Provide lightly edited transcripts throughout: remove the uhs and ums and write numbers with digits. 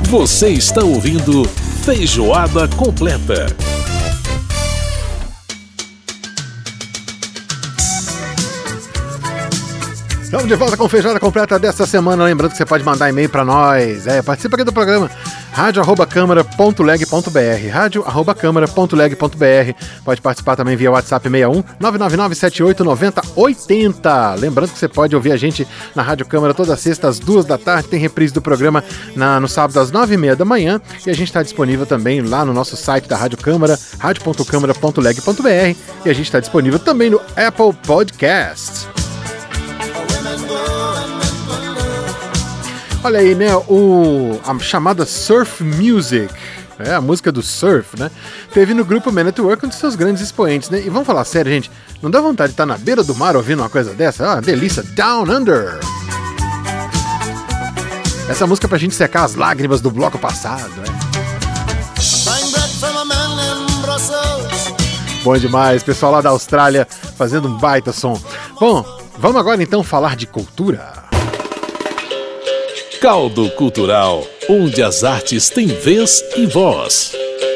Você está ouvindo Feijoada Completa. Estamos de volta com Feijoada Completa desta semana. Lembrando que você pode mandar e-mail para nós. Participa aqui do programa radio@câmara.leg.br, radio@câmara.leg.br. Pode participar também via WhatsApp 61 999 78 90 80. Lembrando que você pode ouvir a gente na Rádio Câmara toda sexta às 2 da tarde. Tem reprise do programa no sábado às 9h30 da manhã. E a gente está disponível também lá no nosso site da Rádio Câmara, radio.câmara.leg.br. E a gente está disponível também no Apple Podcast. Olha aí, né, a chamada Surf Music, a música do surf, né, teve no grupo Man at Work um dos seus grandes expoentes, né, e vamos falar sério, gente, não dá vontade de estar na beira do mar ouvindo uma coisa dessa? Ah, delícia, Down Under! Essa música é pra gente secar as lágrimas do bloco passado, Bom demais, pessoal lá da Austrália fazendo um baita som. Bom, vamos agora então falar de cultura. Caldo Cultural, onde as artes têm vez e voz.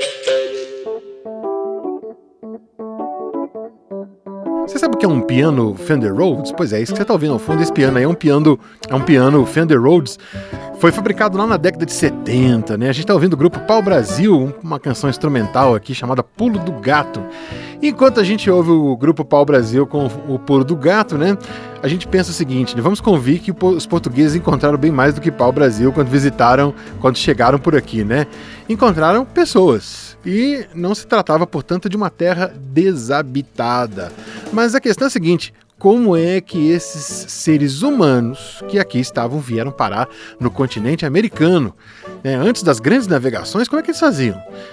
Você sabe o que é um piano Fender Rhodes? Pois é, isso que você está ouvindo ao fundo, esse piano aí é um piano Fender Rhodes. Foi fabricado lá na década de 70, né? A gente está ouvindo o grupo Pau Brasil, uma canção instrumental aqui chamada Pulo do Gato. Enquanto a gente ouve o grupo Pau Brasil com o Pulo do Gato, né? A gente pensa o seguinte, né? Vamos convir que os portugueses encontraram bem mais do que Pau Brasil quando chegaram por aqui, né? Encontraram pessoas. E não se tratava, portanto, de uma terra desabitada. Mas a questão é a seguinte: como é que esses seres humanos que aqui estavam vieram parar no continente americano? Antes das grandes navegações, como é que eles faziam?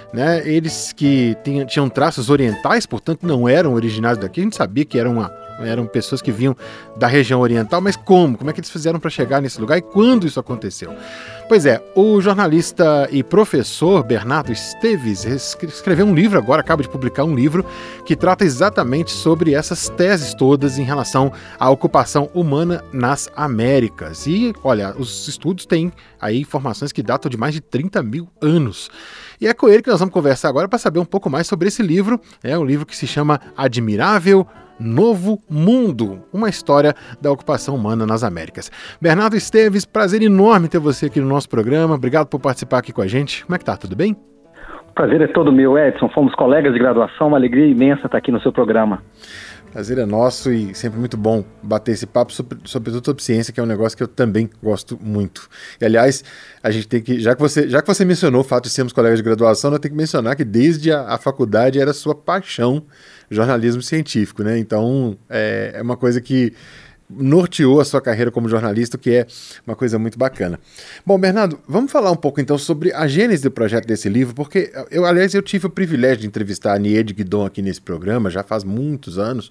Eles que tinham traços orientais, portanto não eram originários daqui, a gente sabia que eram pessoas que vinham da região oriental, mas como? Como é que eles fizeram para chegar nesse lugar e quando isso aconteceu? Pois é, o jornalista e professor Bernardo Esteves escreveu um livro agora, acaba de publicar um livro que trata exatamente sobre essas teses todas em relação à ocupação humana nas Américas. E, olha, os estudos têm aí informações que datam de mais de 30 mil anos. E é com ele que nós vamos conversar agora para saber um pouco mais sobre esse livro. É um livro que se chama Admirável Novo Mundo, uma história da ocupação humana nas Américas. Bernardo Esteves, prazer enorme ter você aqui no nosso programa. Obrigado por participar aqui com a gente. Como é que tá? Tudo bem? O prazer é todo meu, Edson. Fomos colegas de graduação, uma alegria imensa estar aqui no seu programa. Prazer é nosso e sempre muito bom bater esse papo sobre ciência, que é um negócio que eu também gosto muito. E, aliás, a gente tem que, já que você mencionou o fato de sermos colegas de graduação, eu tenho que mencionar que desde a faculdade era sua paixão jornalismo científico, né? Então, é uma coisa que norteou a sua carreira como jornalista, que é uma coisa muito bacana. Bom, Bernardo, vamos falar um pouco então sobre a gênese do projeto desse livro, porque eu tive o privilégio de entrevistar a Niede Guidon aqui nesse programa, já faz muitos anos,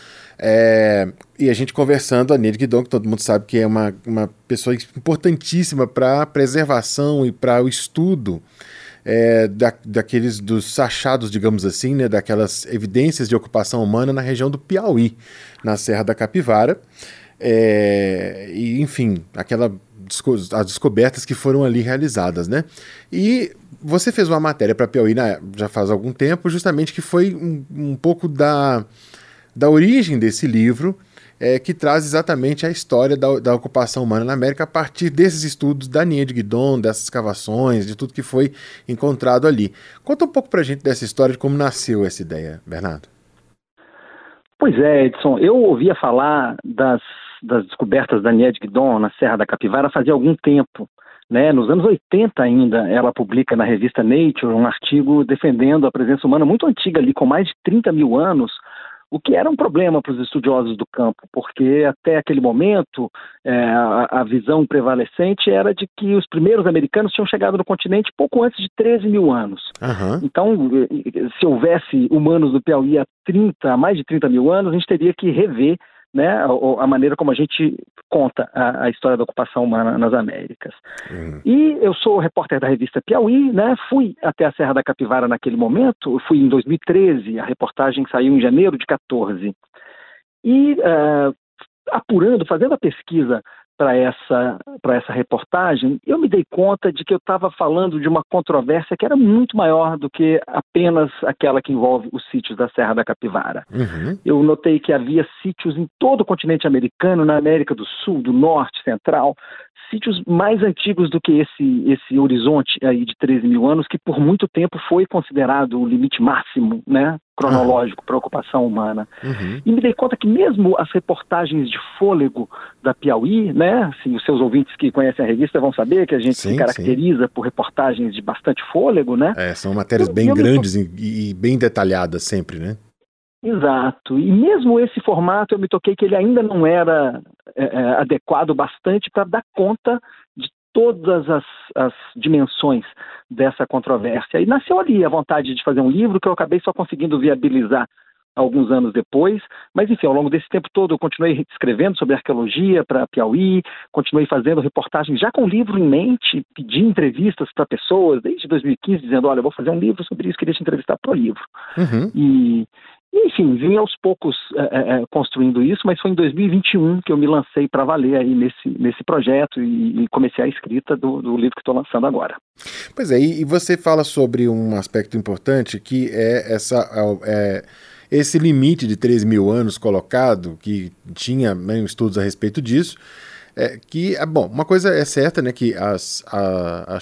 e a gente conversando, a Niede Guidon, que todo mundo sabe que é uma pessoa importantíssima para a preservação e para o estudo dos achados, digamos assim, né, daquelas evidências de ocupação humana na região do Piauí, na Serra da Capivara, e enfim, as descobertas que foram ali realizadas, né? E você fez uma matéria para Piauí já faz algum tempo, justamente que foi um pouco da origem desse livro, que traz exatamente a história da ocupação humana na América a partir desses estudos da Niede Guidon, dessas escavações, de tudo que foi encontrado ali. Conta um pouco pra gente dessa história, de como nasceu essa ideia, Bernardo. Pois é, Edson, eu ouvia falar das descobertas da Niede Guidon na Serra da Capivara fazia algum tempo. Nos anos 80 ainda, ela publica na revista Nature um artigo defendendo a presença humana muito antiga ali, com mais de 30 mil anos, o que era um problema para os estudiosos do campo, porque até aquele momento a visão prevalecente era de que os primeiros americanos tinham chegado no continente pouco antes de 13 mil anos. Uhum. Então, se houvesse humanos do Piauí há mais de 30 mil anos, a gente teria que rever, né, a maneira como a gente conta a história da ocupação humana nas Américas. E eu sou repórter da revista Piauí, né, fui até a Serra da Capivara naquele momento, fui em 2013, a reportagem saiu em janeiro de 2014. E fazendo a pesquisa para essa reportagem, eu me dei conta de que eu estava falando de uma controvérsia que era muito maior do que apenas aquela que envolve os sítios da Serra da Capivara. Uhum. Eu notei que havia sítios em todo o continente americano, na América do Sul, do Norte, Central, sítios mais antigos do que esse horizonte aí de 13 mil anos, que por muito tempo foi considerado o limite máximo, né, cronológico para a ocupação humana. Uhum. E me dei conta que mesmo as reportagens de fôlego da Piauí, né, assim, os seus ouvintes que conhecem a revista vão saber que a gente se caracteriza por reportagens de bastante fôlego, né? São matérias bem grandes e bem detalhadas sempre, né? Exato. E mesmo esse formato eu me toquei que ele ainda não era adequado bastante para dar conta de todas as dimensões dessa controvérsia. E nasceu ali a vontade de fazer um livro que eu acabei só conseguindo viabilizar alguns anos depois, mas enfim, ao longo desse tempo todo eu continuei escrevendo sobre arqueologia para Piauí, continuei fazendo reportagens já com o livro em mente, pedi entrevistas para pessoas desde 2015, dizendo, olha, eu vou fazer um livro sobre isso, queria te entrevistar para o livro. Uhum. E enfim, vim aos poucos construindo isso, mas foi em 2021 que eu me lancei para valer aí nesse projeto e comecei a escrita do livro que estou lançando agora. Pois é, e você fala sobre um aspecto importante que é esse limite de 3 mil anos colocado, que tinha estudos a respeito disso, bom, uma coisa é certa, né, que a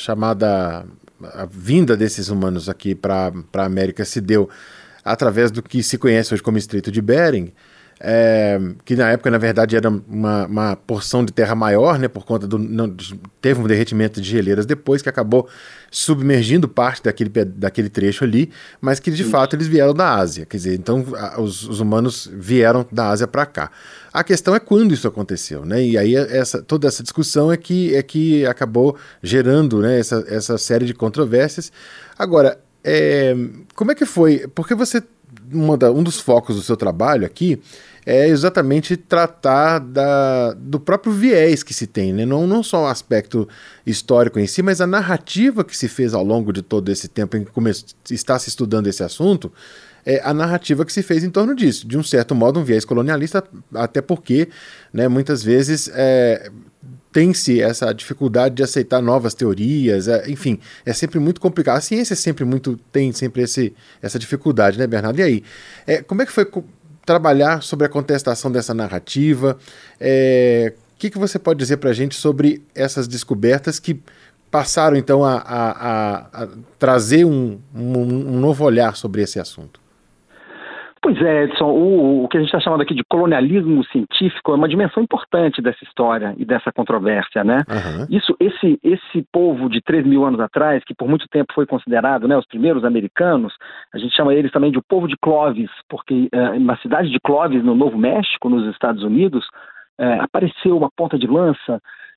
vinda desses humanos aqui para a América se deu através do que se conhece hoje como Estreito de Bering, que na época, na verdade, era uma porção de terra maior, né, por conta teve um derretimento de geleiras depois, que acabou submergindo parte daquele trecho ali, mas que, de fato, eles vieram da Ásia. Quer dizer, então, os humanos vieram da Ásia para cá. A questão é quando isso aconteceu, né? E aí toda essa discussão é que acabou gerando, né, essa série de controvérsias. Agora, como é que foi? Porque um dos focos do seu trabalho aqui é exatamente tratar do próprio viés que se tem, né? Não só o aspecto histórico em si, mas a narrativa que se fez ao longo de todo esse tempo em que está se estudando esse assunto, a narrativa que se fez em torno disso. De um certo modo, um viés colonialista, até porque, né, muitas vezes tem-se essa dificuldade de aceitar novas teorias, enfim, é sempre muito complicado. A ciência tem sempre essa dificuldade, né, Bernardo? E aí, como é que foi trabalhar sobre a contestação dessa narrativa? O que você pode dizer para a gente sobre essas descobertas que passaram, então, a trazer um novo olhar sobre esse assunto? Pois é, Edson, o que a gente está chamando aqui de colonialismo científico é uma dimensão importante dessa história e dessa controvérsia, né? Uhum. Esse povo de 3 mil anos atrás, que por muito tempo foi considerado, né, os primeiros americanos, a gente chama eles também de o povo de Clovis, porque na cidade de Clovis, no Novo México, nos Estados Unidos, apareceu uma ponta de lança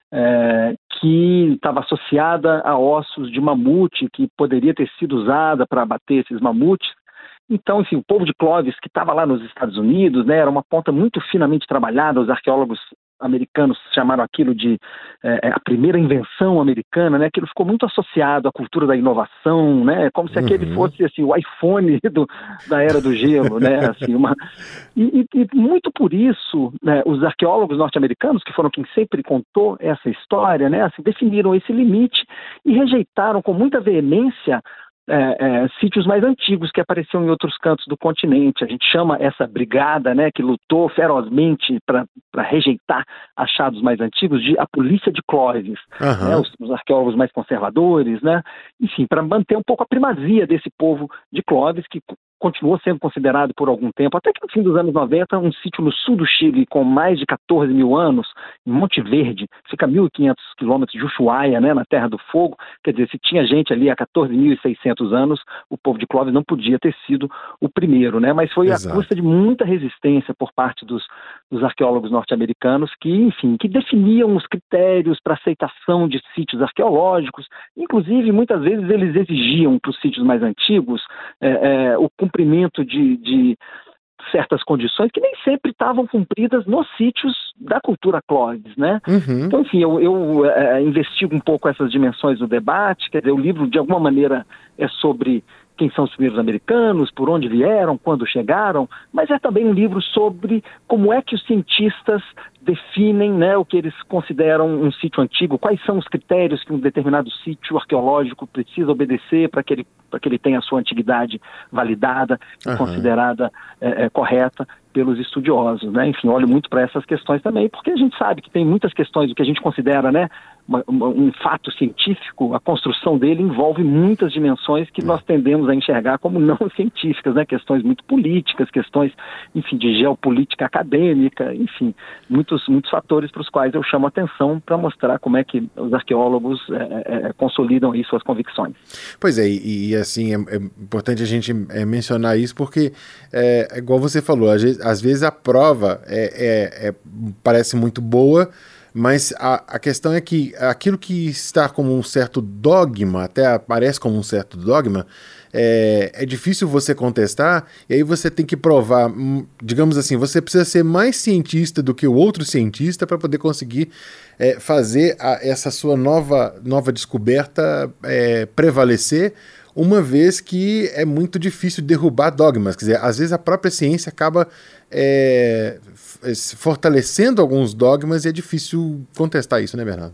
que estava associada a ossos de mamute, que poderia ter sido usada para abater esses mamutes. Então, enfim, o povo de Clovis, que estava lá nos Estados Unidos, né, era uma ponta muito finamente trabalhada. Os arqueólogos americanos chamaram aquilo de a primeira invenção americana, né? Aquilo ficou muito associado à cultura da inovação, né? Como se aquele fosse assim, o iPhone da era do gelo, né? Assim, e muito por isso, né, os arqueólogos norte-americanos, que foram quem sempre contou essa história, né, assim, definiram esse limite e rejeitaram com muita veemência sítios mais antigos que apareciam em outros cantos do continente. A gente chama essa brigada, né, que lutou ferozmente para rejeitar achados mais antigos, de a polícia de Clovis. Uhum. Né, os arqueólogos mais conservadores, né, enfim, para manter um pouco a primazia desse povo de Clovis, que continuou sendo considerado por algum tempo, até que no fim dos anos 90, um sítio no sul do Chile com mais de 14 mil anos, em Monte Verde, fica a 1.500 quilômetros de Ushuaia, né, na Terra do Fogo. Quer dizer, se tinha gente ali há 14.600 anos, o povo de Clovis não podia ter sido o primeiro, né, mas foi Exato. A custa de muita resistência por parte dos arqueólogos norte-americanos que, enfim, que definiam os critérios para aceitação de sítios arqueológicos. Inclusive, muitas vezes eles exigiam para os sítios mais antigos o cumprimento de certas condições que nem sempre estavam cumpridas nos sítios da cultura Clovis, né? Uhum. Então, enfim, eu investigo um pouco essas dimensões do debate. Quer dizer, o livro, de alguma maneira, é sobre quem são os primeiros americanos, por onde vieram, quando chegaram, mas é também um livro sobre como é que os cientistas definem, né, o que eles consideram um sítio antigo, quais são os critérios que um determinado sítio arqueológico precisa obedecer para que ele tenha a sua antiguidade validada e considerada correta pelos estudiosos, né? Enfim, olho muito para essas questões também, porque a gente sabe que tem muitas questões, o que a gente considera, né, um fato científico, a construção dele envolve muitas dimensões que nós tendemos a enxergar como não científicas, né? Questões muito políticas, questões, enfim, de geopolítica acadêmica, enfim, muitos fatores para os quais eu chamo a atenção para mostrar como é que os arqueólogos consolidam aí suas convicções. Pois é, e assim, é importante a gente mencionar isso porque, igual você falou, às vezes a prova parece muito boa, mas a questão é que aquilo que está como um certo dogma, até aparece como um certo dogma, é difícil você contestar, e aí você tem que provar, digamos assim, você precisa ser mais cientista do que o outro cientista para poder conseguir fazer essa sua nova descoberta prevalecer, uma vez que é muito difícil derrubar dogmas. Quer dizer, às vezes a própria ciência acaba fortalecendo alguns dogmas e é difícil contestar isso, né, Bernardo?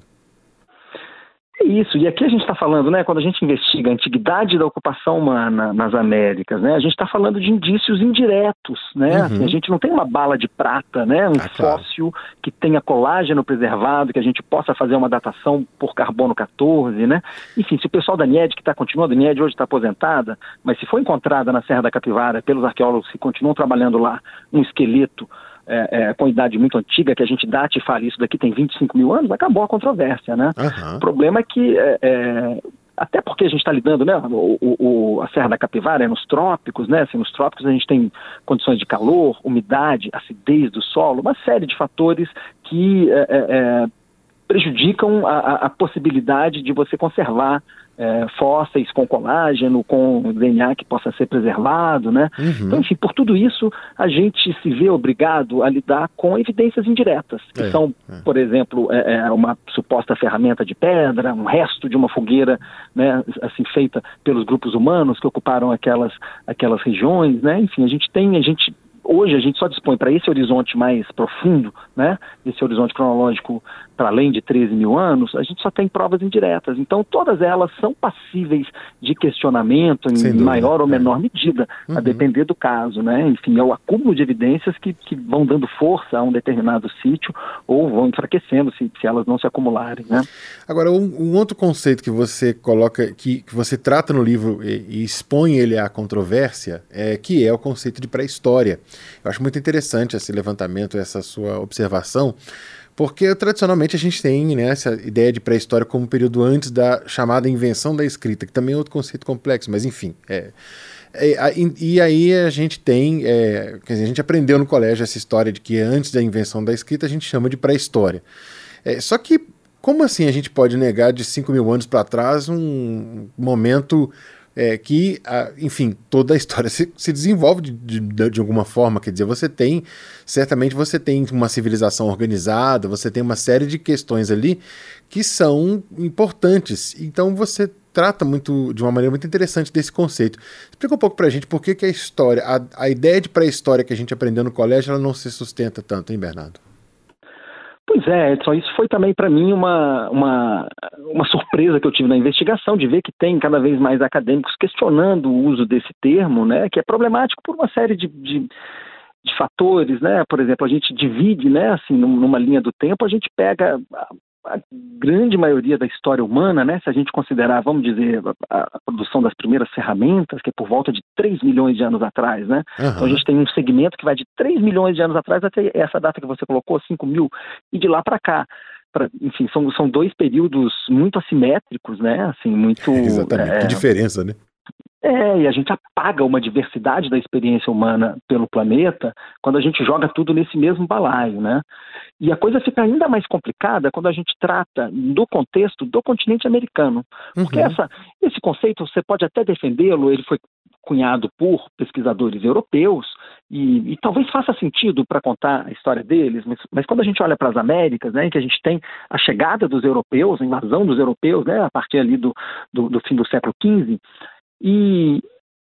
É isso, e aqui a gente está falando, né, quando a gente investiga a antiguidade da ocupação humana nas Américas, né, a gente está falando de indícios indiretos, né, assim, a gente não tem uma bala de prata, né, fóssil que tenha colágeno preservado, que a gente possa fazer uma datação por carbono 14, né, enfim, se o pessoal da NIED, que está continuando, a NIED hoje está aposentada, mas se for encontrada na Serra da Capivara pelos arqueólogos que continuam trabalhando lá, um esqueleto com idade muito antiga, que a gente date e fale isso daqui tem 25 mil anos, acabou a controvérsia, né? O problema é que, até porque a gente está lidando, né, a Serra da Capivara é nos trópicos, né? Assim, nos trópicos a gente tem condições de calor, umidade, acidez do solo, uma série de fatores que prejudicam a possibilidade de você conservar fósseis com colágeno, com DNA que possa ser preservado, né? Então, enfim, por tudo isso, a gente se vê obrigado a lidar com evidências indiretas, que são, por exemplo, uma suposta ferramenta de pedra, um resto de uma fogueira, né, assim, feita pelos grupos humanos que ocuparam aquelas regiões, né? Enfim, hoje a gente só dispõe para esse horizonte mais profundo, né, esse horizonte cronológico para além de 13 mil anos, a gente só tem provas indiretas. Então todas elas são passíveis de questionamento em maior ou menor medida, a depender do caso, né? Enfim, é o acúmulo de evidências que vão dando força a um determinado sítio ou vão enfraquecendo se elas não se acumularem, né? Agora, um outro conceito que você coloca, que você trata no livro e expõe ele à controvérsia, que é o conceito de pré-história. Eu acho muito interessante esse levantamento, essa sua observação, porque tradicionalmente a gente tem, né, essa ideia de pré-história como um período antes da chamada invenção da escrita, que também é outro conceito complexo, mas enfim. E aí a gente tem, quer dizer, a gente aprendeu no colégio essa história de que antes da invenção da escrita a gente chama de pré-história. Só que como assim a gente pode negar de 5 mil anos para trás um momento que, enfim, toda a história se desenvolve de alguma forma, quer dizer, certamente você tem uma civilização organizada, você tem uma série de questões ali que são importantes, então você trata de uma maneira muito interessante desse conceito. Explica um pouco pra gente por que a história, a ideia de pré-história que a gente aprendeu no colégio, ela não se sustenta tanto, hein, Bernardo? Pois é, Edson, isso foi também para mim uma surpresa que eu tive na investigação, de ver que tem cada vez mais acadêmicos questionando o uso desse termo, né, que é problemático por uma série de fatores, né? Por exemplo, a gente divide, né, assim, numa linha do tempo, a gente pega a grande maioria da história humana, né, se a gente considerar, vamos dizer, a produção das primeiras ferramentas, que é por volta de 3 milhões de anos atrás, né? Então a gente tem um segmento que vai de 3 milhões de anos atrás até essa data que você colocou, 5 mil, e de lá para cá. Enfim, são dois períodos muito assimétricos, né? Assim, muito... Exatamente, que diferença, né? E a gente apaga uma diversidade da experiência humana pelo planeta quando a gente joga tudo nesse mesmo balaio, né? E a coisa fica ainda mais complicada quando a gente trata do contexto do continente americano. Porque esse conceito, você pode até defendê-lo, ele foi cunhado por pesquisadores europeus e talvez faça sentido para contar a história deles, mas quando a gente olha para as Américas, né, em que a gente tem a chegada dos europeus, a invasão dos europeus, né, a partir ali do fim do século XV, e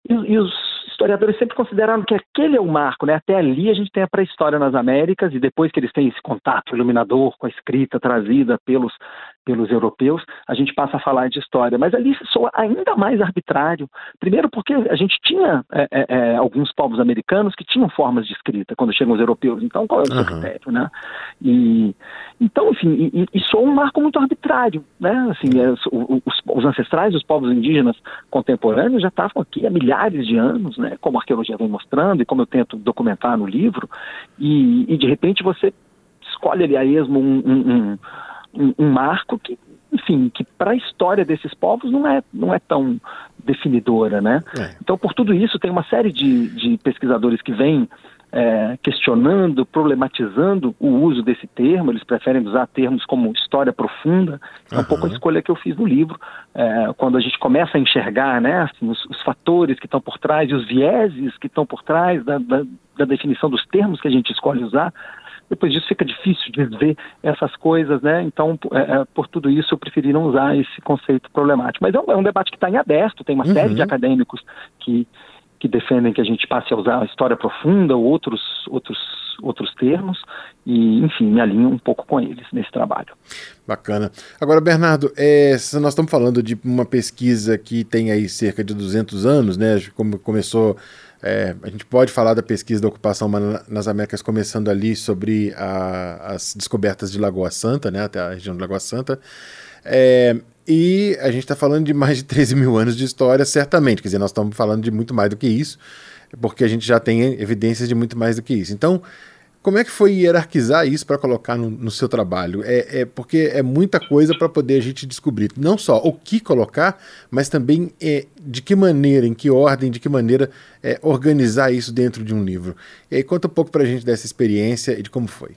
E os historiadores sempre consideraram que aquele é o marco, né? Até ali a gente tem a pré-história nas Américas, e depois que eles têm esse contato iluminador com a escrita trazida pelos europeus, a gente passa a falar de história. Mas ali soa ainda mais arbitrário. Primeiro porque a gente tinha alguns povos americanos que tinham formas de escrita quando chegam os europeus. Então, qual é o seu critério, né? Então, enfim, e soa um marco muito arbitrário, né? Assim, os ancestrais, os povos indígenas contemporâneos já estavam aqui há milhares de anos, né? Como a arqueologia vem mostrando e como eu tento documentar no livro, e de repente você escolhe ali a esmo um marco que, enfim, que para a história desses povos não é tão definidora, né? Então, por tudo isso, tem uma série de pesquisadores que vêm questionando, problematizando o uso desse termo. Eles preferem usar termos como história profunda. É um pouco a escolha que eu fiz no livro. Quando a gente começa a enxergar, né, assim, os fatores que estão por trás e os vieses que estão por trás da definição dos termos que a gente escolhe usar, depois disso fica difícil de ver essas coisas, né? Então, por tudo isso, eu preferi não usar esse conceito problemático. Mas é um debate que está em aberto. Tem uma série de acadêmicos que defendem que a gente passe a usar a história profunda ou outros termos, e, enfim, me alinho um pouco com eles nesse trabalho. Bacana. Agora, Bernardo, nós estamos falando de uma pesquisa que tem aí cerca de 200 anos, né? Como começou, a gente pode falar da pesquisa da ocupação humana nas Américas, começando ali sobre as descobertas de Lagoa Santa, né? Até a região de Lagoa Santa. E a gente está falando de mais de 13 mil anos de história, certamente. Quer dizer, nós estamos falando de muito mais do que isso, porque a gente já tem evidências de muito mais do que isso. Então, como é que foi hierarquizar isso para colocar no seu trabalho? Porque é muita coisa para poder a gente descobrir. Não só o que colocar, mas também de que maneira, em que ordem, de que maneira organizar isso dentro de um livro. E aí conta um pouco para a gente dessa experiência e de como foi.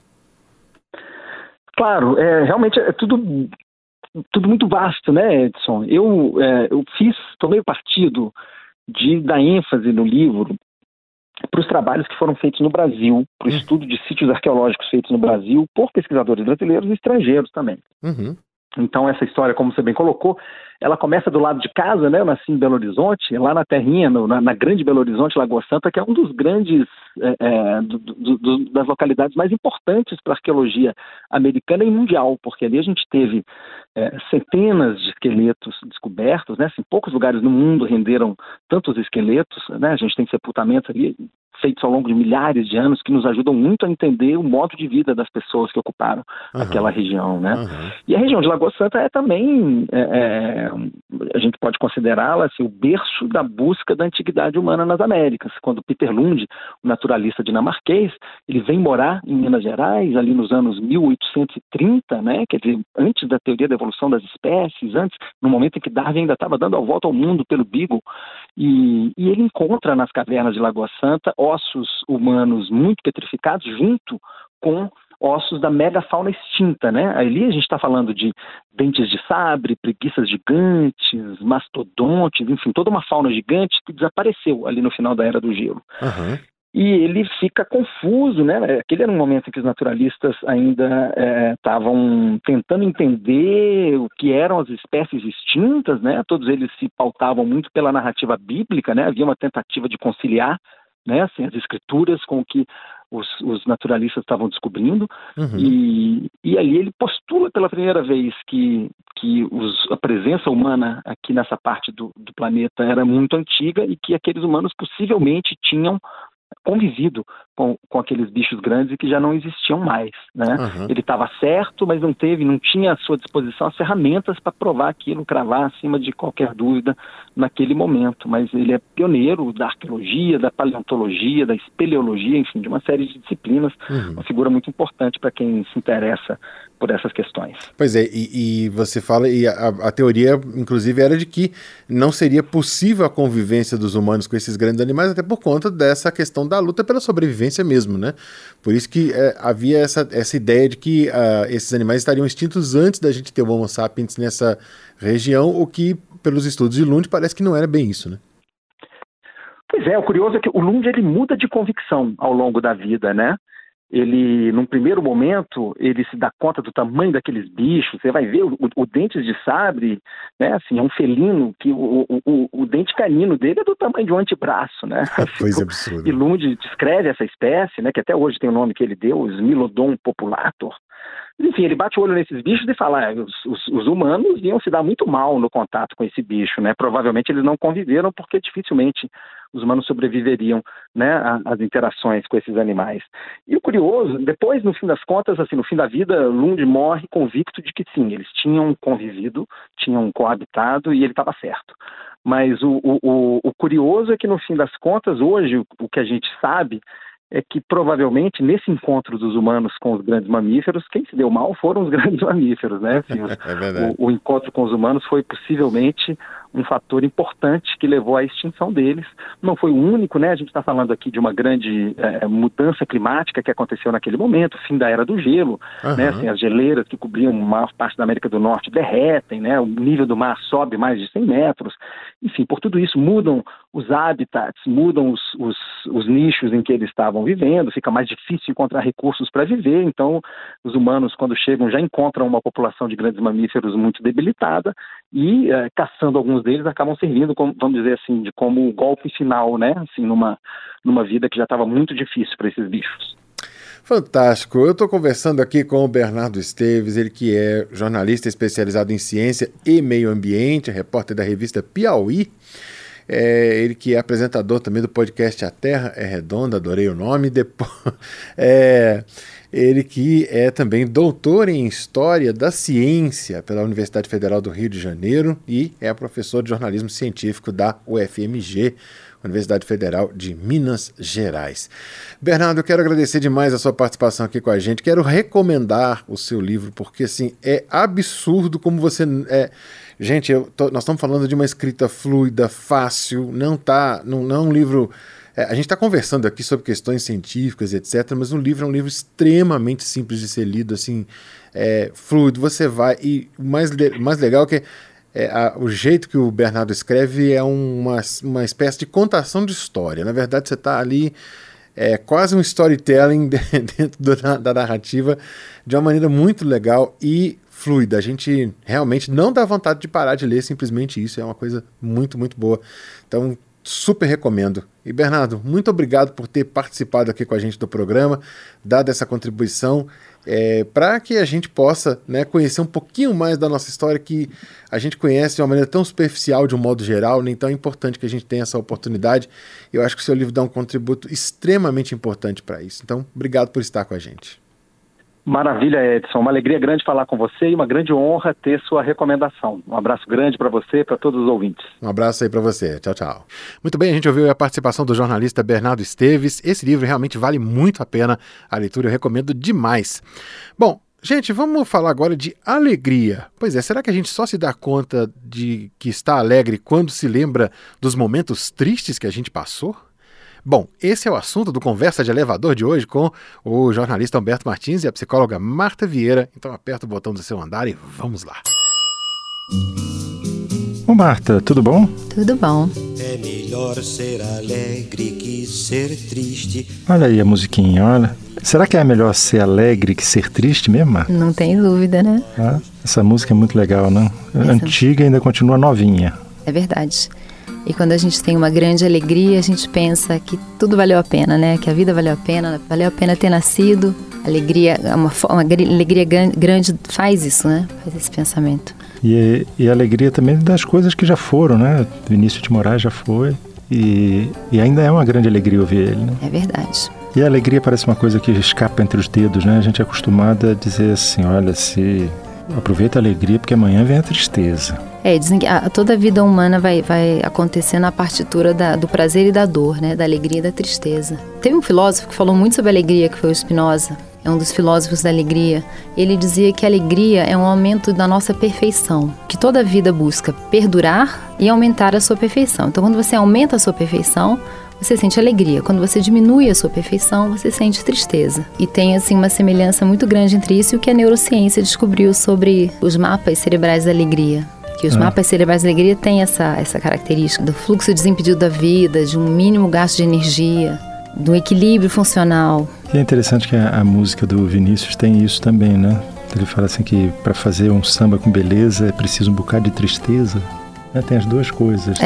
Claro, realmente é tudo muito vasto, né, Edson? Eu tomei o partido de dar ênfase no livro para os trabalhos que foram feitos no Brasil, para o estudo de sítios arqueológicos feitos no Brasil por pesquisadores brasileiros e estrangeiros também. Então, essa história, como você bem colocou, ela começa do lado de casa, né? Eu nasci em Belo Horizonte, lá na terrinha, na grande Belo Horizonte, Lagoa Santa, que é um dos grandes, das localidades mais importantes para a arqueologia americana e mundial, porque ali a gente teve centenas de esqueletos descobertos, né? Assim, poucos lugares no mundo renderam tantos esqueletos, né? A gente tem sepultamentos ali feitos ao longo de milhares de anos que nos ajudam muito a entender o modo de vida das pessoas que ocuparam aquela região, né? E a região de Lagoa Santa é também, a gente pode considerá-la assim, o berço da busca da antiguidade humana nas Américas. Quando Peter Lund, o naturalista dinamarquês, ele vem morar em Minas Gerais, ali nos anos 1830, né? Quer dizer, antes da teoria da evolução das espécies, no momento em que Darwin ainda estava dando a volta ao mundo pelo Beagle, e ele encontra nas cavernas de Lagoa Santa ossos humanos muito petrificados junto com ossos da megafauna extinta, né? Ali a gente está falando de dentes de sabre, preguiças gigantes, mastodontes, enfim, toda uma fauna gigante que desapareceu ali no final da Era do Gelo. E ele fica confuso, né? Aquele era um momento em que os naturalistas ainda estavam tentando entender o que eram as espécies extintas, né? Todos eles se pautavam muito pela narrativa bíblica, né? Havia uma tentativa de conciliar, né, assim, as escrituras com o que os naturalistas estavam descobrindo, e ali ele postula pela primeira vez que a presença humana aqui nessa parte do planeta era muito antiga e que aqueles humanos possivelmente tinham convivido com aqueles bichos grandes e que já não existiam mais, né? Ele estava certo, mas não tinha à sua disposição as ferramentas para provar aquilo, cravar acima de qualquer dúvida naquele momento. Mas ele é pioneiro da arqueologia, da paleontologia, da espeleologia, enfim, de uma série de disciplinas, uma figura muito importante para quem se interessa por essas questões. Pois é, e você fala, e a teoria, inclusive, era de que não seria possível a convivência dos humanos com esses grandes animais, até por conta dessa questão da luta pela sobrevivência mesmo, né? Por isso que havia essa ideia de que esses animais estariam extintos antes da gente ter o Homo sapiens nessa região, o que, pelos estudos de Lund, parece que não era bem isso, né? Pois é, o curioso é que o Lund ele muda de convicção ao longo da vida, né? ele, num primeiro momento, ele se dá conta do tamanho daqueles bichos. Você vai ver o Dentes de Sabre, né? Assim, é um felino que o dente canino dele é do tamanho de um antebraço, né? Coisa absurda. E Lund descreve essa espécie, né? Que até hoje tem o nome que ele deu, os Smilodon populator. Enfim, ele bate o olho nesses bichos e fala, os humanos iam se dar muito mal no contato com esse bicho, né? Provavelmente eles não conviveram porque dificilmente os humanos sobreviveriam, né, às interações com esses animais. E o curioso, depois, no fim das contas, assim, no fim da vida, Lund morre convicto de que sim, eles tinham convivido, tinham coabitado e ele estava certo. Mas o curioso é que, no fim das contas, hoje, o que a gente sabe é que provavelmente nesse encontro dos humanos com os grandes mamíferos, quem se deu mal foram os grandes mamíferos, né? Assim, É verdade. o encontro com os humanos foi possivelmente um fator importante que levou à extinção deles. Não foi o único, né? A gente está falando aqui de uma grande mudança climática que aconteceu naquele momento, fim da Era do Gelo, né? Assim, as geleiras que cobriam a maior parte da América do Norte derretem, né? O nível do mar sobe mais de 100 metros. Enfim, por tudo isso mudam os habitats, mudam os nichos em que eles estavam vivendo, fica mais difícil encontrar recursos para viver. Então, os humanos, quando chegam, já encontram uma população de grandes mamíferos muito debilitada e, caçando alguns deles, acabam servindo, como, vamos dizer assim, como golpe final, né? Assim, numa vida que já estava muito difícil para esses bichos. Fantástico. Eu estou conversando aqui com o Bernardo Esteves, ele que é jornalista especializado em ciência e meio ambiente, repórter da revista Piauí. Ele que é apresentador também do podcast A Terra é Redonda, adorei o nome. Ele que é também doutor em História da Ciência pela Universidade Federal do Rio de Janeiro e é professor de jornalismo científico da UFMG, Universidade Federal de Minas Gerais. Bernardo, eu quero agradecer demais a sua participação aqui com a gente. Quero recomendar o seu livro, porque assim, é absurdo como você... Gente, nós estamos falando de uma escrita fluida, fácil, não é um livro... a gente está conversando aqui sobre questões científicas, etc., mas o livro é um livro extremamente simples de ser lido, assim, fluido, você vai... E o mais legal é que o jeito que o Bernardo escreve é uma espécie de contação de história. Na verdade, você está ali... quase um storytelling dentro da narrativa, de uma maneira muito legal e fluida. A gente realmente não dá vontade de parar de ler simplesmente isso, é uma coisa muito, muito boa. Então, super recomendo. E Bernardo, muito obrigado por ter participado aqui com a gente do programa, dado essa contribuição, para que a gente possa, né, conhecer um pouquinho mais da nossa história, que a gente conhece de uma maneira tão superficial de um modo geral, né? Então é importante que a gente tenha essa oportunidade. Eu acho que o seu livro dá um contributo extremamente importante para isso. Então, obrigado por estar com a gente. Maravilha, Edson. Uma alegria grande falar com você e uma grande honra ter sua recomendação. Um abraço grande para você e para todos os ouvintes. Um abraço aí para você. Tchau, tchau. Muito bem, a gente ouviu a participação do jornalista Bernardo Esteves. Esse livro realmente vale muito a pena a leitura, eu recomendo demais. Bom, gente, vamos falar agora de alegria. Pois é, será que a gente só se dá conta de que está alegre quando se lembra dos momentos tristes que a gente passou? Bom, esse é o assunto do Conversa de Elevador de hoje com o jornalista Humberto Martins e a psicóloga Marta Vieira. Então aperta o botão do seu andar e vamos lá. Ô Marta, tudo bom? Tudo bom. É melhor ser alegre que ser triste. Olha aí a musiquinha, olha. Será que é melhor ser alegre que ser triste mesmo, Marta? Não tem dúvida, né? Essa música é muito legal, né? Antiga e ainda continua novinha. É verdade. E quando a gente tem uma grande alegria, a gente pensa que tudo valeu a pena, né? Que a vida valeu a pena ter nascido. Alegria, uma alegria grande faz isso, né? Faz esse pensamento. E a alegria também das coisas que já foram, né? Vinícius de Moraes já foi. E ainda é uma grande alegria ouvir ele, né? É verdade. E a alegria parece uma coisa que escapa entre os dedos, né? A gente é acostumado a dizer assim, olha, aproveita a alegria porque amanhã vem a tristeza. Dizem que toda a vida humana vai acontecer na partitura do prazer e da dor, né? Da alegria e da tristeza. Teve um filósofo que falou muito sobre a alegria, que foi o Spinoza. É um dos filósofos da alegria. Ele dizia que a alegria é um aumento da nossa perfeição, que toda a vida busca perdurar e aumentar a sua perfeição. Então, quando você aumenta a sua perfeição, você sente alegria. Quando você diminui a sua perfeição, você sente tristeza. E tem, assim, uma semelhança muito grande entre isso e o que a neurociência descobriu sobre os mapas cerebrais da alegria. Que os mapas cerebrais da alegria têm essa característica do fluxo desimpedido da vida, de um mínimo gasto de energia. do equilíbrio funcional. E é interessante que a música do Vinícius tem isso também, né? Ele fala assim que para fazer um samba com beleza é preciso um bocado de tristeza. Tem as duas coisas.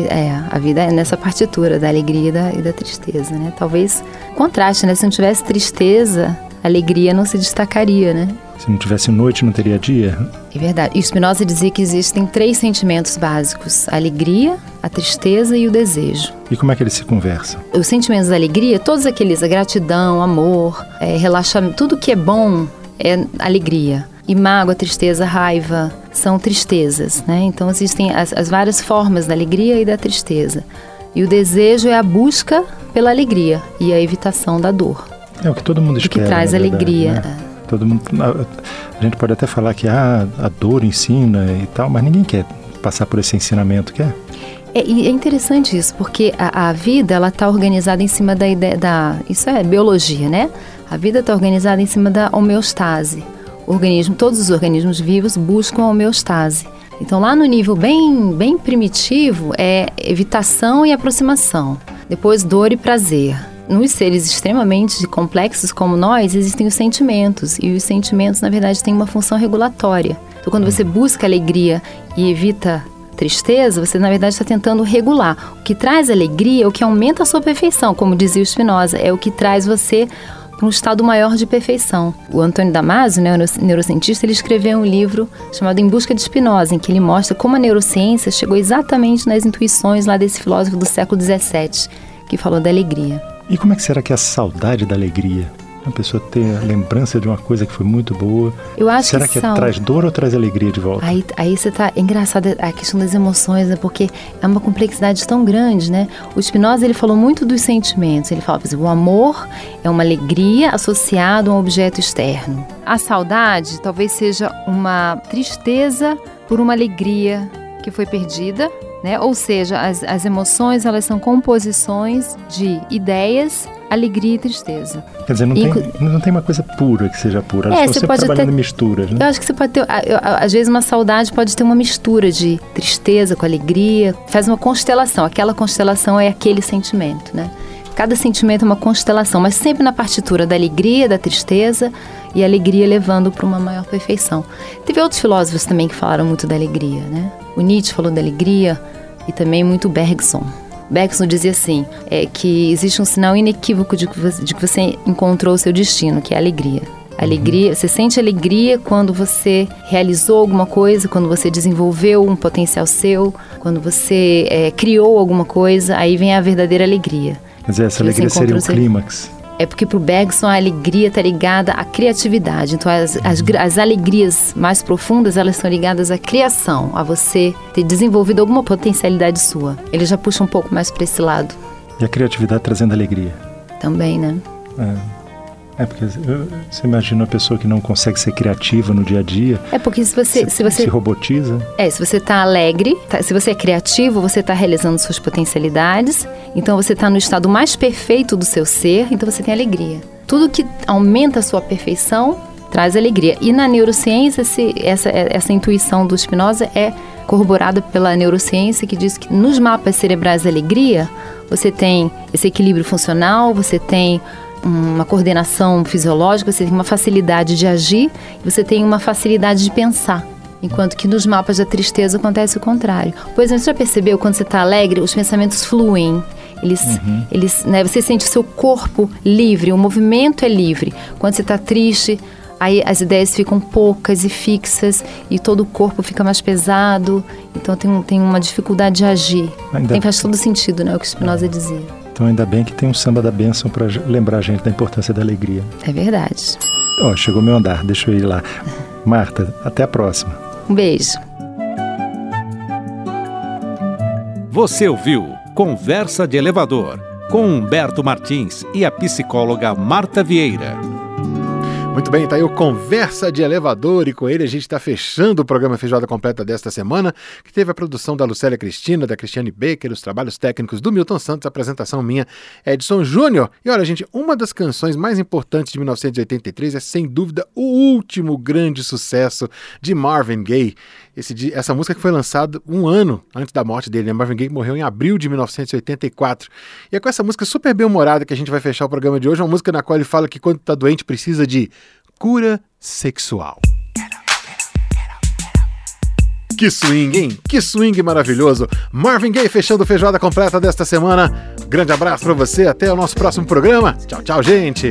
A vida é nessa partitura da alegria e da tristeza, né? Talvez contraste, né? Se não tivesse tristeza, a alegria não se destacaria, né? Se não tivesse noite, não teria dia. É verdade. E Spinoza dizia que existem 3 sentimentos básicos: a alegria, a tristeza e o desejo. E como é que eles se conversam? Os sentimentos da alegria, todos aqueles, a gratidão, amor, relaxamento, tudo que é bom é alegria. E mágoa, tristeza, raiva são tristezas, né? Então existem as várias formas da alegria e da tristeza. E o desejo é a busca pela alegria e a evitação da dor. É o que todo mundo espera. O que traz alegria. Né? Todo mundo, a gente pode até falar que a dor ensina e tal, mas ninguém quer passar por esse ensinamento, quer? E é interessante isso, porque a vida ela está organizada em cima da ideia isso é biologia, né? A vida está organizada em cima da homeostase. Todos os organismos vivos buscam a homeostase. Então lá no nível bem primitivo é evitação e aproximação. Depois dor e prazer. Nos seres extremamente complexos como nós, existem os sentimentos. E os sentimentos, na verdade, têm uma função regulatória. Então quando você busca alegria e evita tristeza, você na verdade está tentando regular. O que traz alegria é o que aumenta a sua perfeição, como dizia o Spinoza, é o que traz você para um estado maior de perfeição. O Antônio Damasio, né, o neurocientista, ele escreveu um livro chamado Em Busca de Spinoza, em que ele mostra como a neurociência chegou exatamente nas intuições lá desse filósofo do século XVII, que falou da alegria. E como é que será que é a saudade da alegria? A pessoa ter a lembrança de uma coisa que foi muito boa. Eu acho será que traz dor ou traz alegria de volta? Aí você tá... Engraçado a questão das emoções, né? Porque é uma complexidade tão grande, né? O Spinoza, ele falou muito dos sentimentos. Ele fala, por exemplo, o amor é uma alegria associada a um objeto externo. A saudade talvez seja uma tristeza por uma alegria que foi perdida, né? Ou seja, as emoções, elas são composições de ideias, alegria e tristeza. Quer dizer, não tem uma coisa pura que seja pura. Elas estão sempre trabalhando em misturas, né? Eu acho que você pode ter... Às vezes uma saudade pode ter uma mistura de tristeza com alegria. Faz uma constelação. Aquela constelação é aquele sentimento, né? Cada sentimento é uma constelação, mas sempre na partitura da alegria, da tristeza e a alegria levando para uma maior perfeição. Teve outros filósofos também que falaram muito da alegria, né? O Nietzsche falou da alegria e também muito Bergson. Bergson dizia assim, que existe um sinal inequívoco de que você encontrou o seu destino, que é a alegria. Alegria, você sente alegria quando você realizou alguma coisa, quando você desenvolveu um potencial seu, quando você criou alguma coisa, aí vem a verdadeira alegria. Mas essa alegria seria o clímax. É porque para o Bergson a alegria está ligada à criatividade. Então as alegrias mais profundas, elas são ligadas à criação, a você ter desenvolvido alguma potencialidade sua. Ele já puxa um pouco mais para esse lado. E a criatividade trazendo alegria. Também, né? Porque você imagina uma pessoa que não consegue ser criativa no dia a dia. É porque se você se robotiza. Se você está alegre, se você é criativo, você está realizando suas potencialidades. Então você está no estado mais perfeito do seu ser, então você tem alegria. Tudo que aumenta a sua perfeição traz alegria. E na neurociência, essa intuição do Spinoza é corroborada pela neurociência, que diz que nos mapas cerebrais da alegria, você tem esse equilíbrio funcional, você tem uma coordenação fisiológica, você tem uma facilidade de agir, você tem uma facilidade de pensar. Enquanto que nos mapas da tristeza acontece o contrário. Por exemplo, você já percebeu, quando você está alegre, os pensamentos fluem. Você sente o seu corpo livre, o movimento é livre. Quando você está triste, aí as ideias ficam poucas e fixas e todo o corpo fica mais pesado. Então tem uma dificuldade de agir. Faz todo sentido, né, o que Spinoza dizia. Então ainda bem que tem um samba da bênção para lembrar a gente da importância da alegria. É verdade. Chegou meu andar, deixa eu ir lá. Marta, até a próxima. Um beijo. Você ouviu Conversa de Elevador, com Humberto Martins e a psicóloga Marta Vieira. Muito bem, tá aí o Conversa de Elevador, e com ele a gente está fechando o programa Feijoada Completa desta semana, que teve a produção da Lucélia Cristina, da Cristiane Baker, os trabalhos técnicos do Milton Santos, a apresentação minha, Edson Júnior. E olha, gente, uma das canções mais importantes de 1983 é, sem dúvida, o último grande sucesso de Marvin Gaye, Essa música que foi lançada um ano antes da morte dele, né? Marvin Gaye morreu em abril de 1984. E é com essa música super bem-humorada que a gente vai fechar o programa de hoje, uma música na qual ele fala que quando tá doente precisa de cura sexual. Que swing, hein? Que swing maravilhoso! Marvin Gaye fechando a feijoada completa desta semana. Grande abraço pra você, até o nosso próximo programa. Tchau, tchau, gente!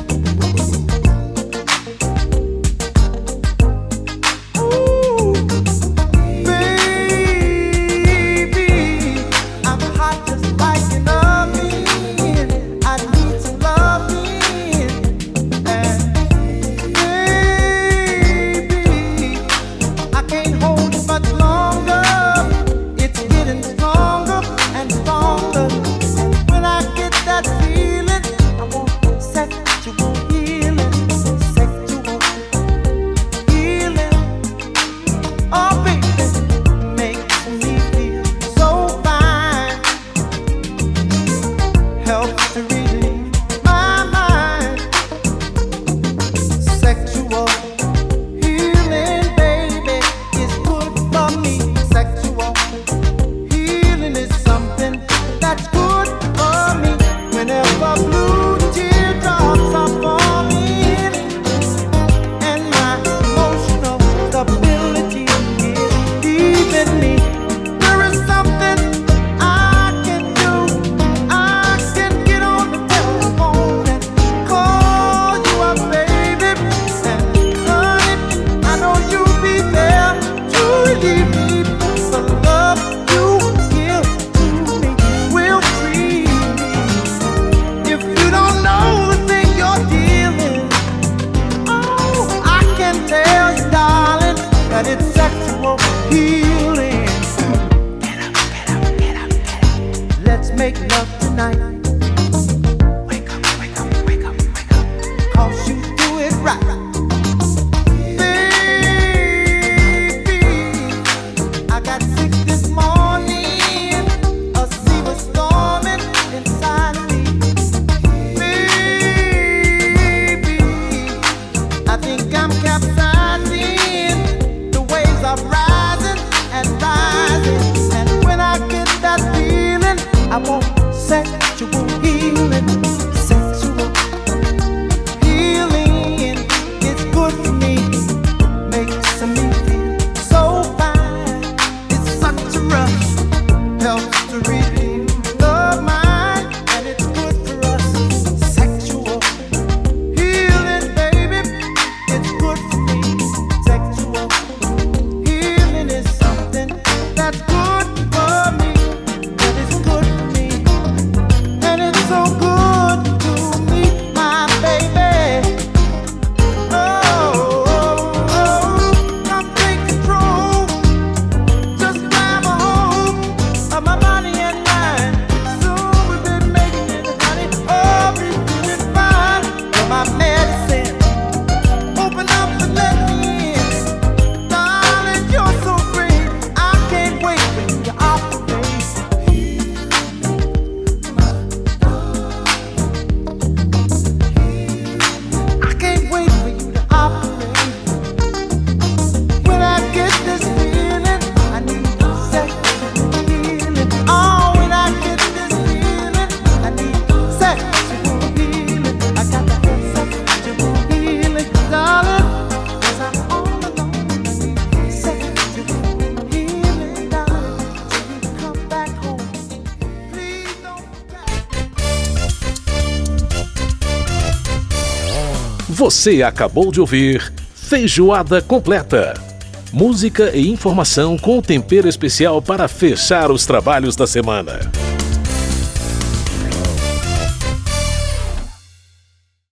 Você acabou de ouvir Feijoada Completa. Música e informação com tempero especial para fechar os trabalhos da semana.